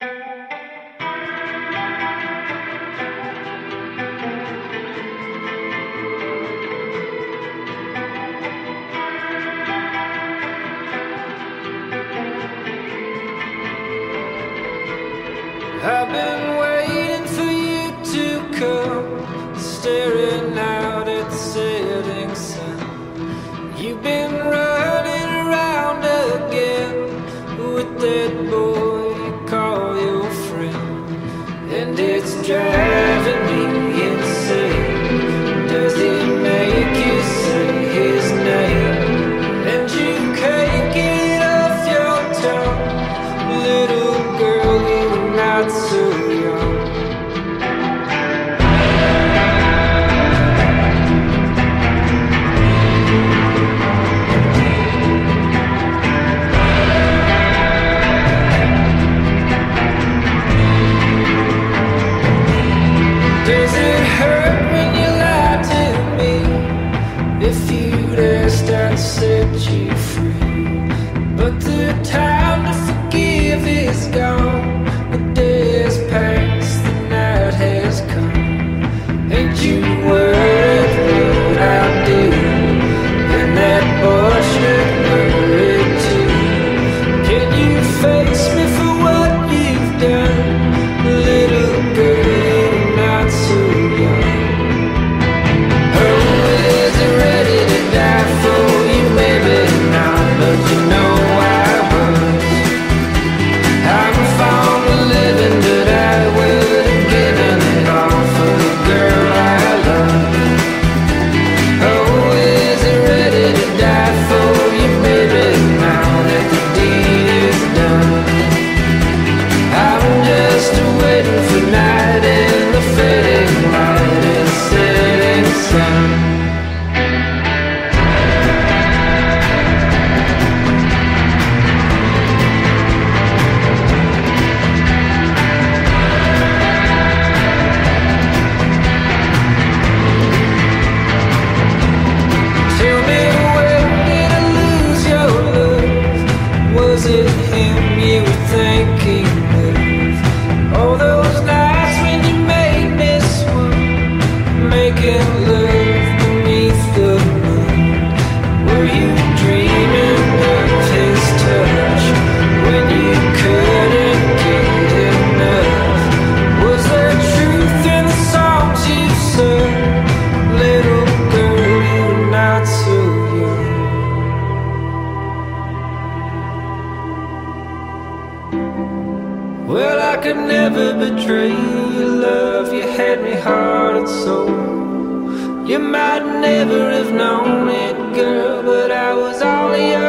I've been waiting for you to come, staring out at the setting sun. You've been running around again with that boy you call your friend, and it's driving me insane. Does it make you say his name? And you can't get off your tongue, little girl, you're not so young. Does it hurt when you lie to me? If you'd asked, I'd set you free. But the time to forgive is gone. The day has passed, the night has come. Ain't you worried what I'll do? And that boy should worry too. Can you face me for what you've done? Little girl, you're not so young. Oh, is it ready to die for you? Maybe not, but you know I was. I'm from the living, but I would have given it all for the girl I love. Oh, is it ready to die for you? Maybe now that the deed is done. I'm just waiting for night and the fading light and setting sun. Tell me, when did I lose your love? Was it him you were thinking of? All those nights when you made me swoon, making love beneath the moon. Were you dreaming of his touch when you couldn't get enough? Was there truth in the songs you sung? Little girl, you're not so young. Well, I could never betray your love. You had me heart and soul. You might never have known it, girl, but I was all yours.